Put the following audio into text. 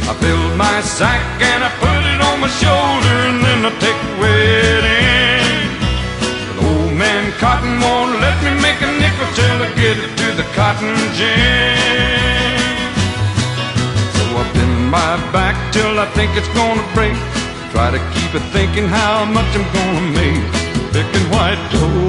I filled my sack and I put it on my shoulder, and then I take a wedding. But old man Cotton won't let me make a nickel till I get it to the cotton gin. So I bend my back till I think it's gonna break. Try to keep it thinking how much I'm gonna make, picking white toast.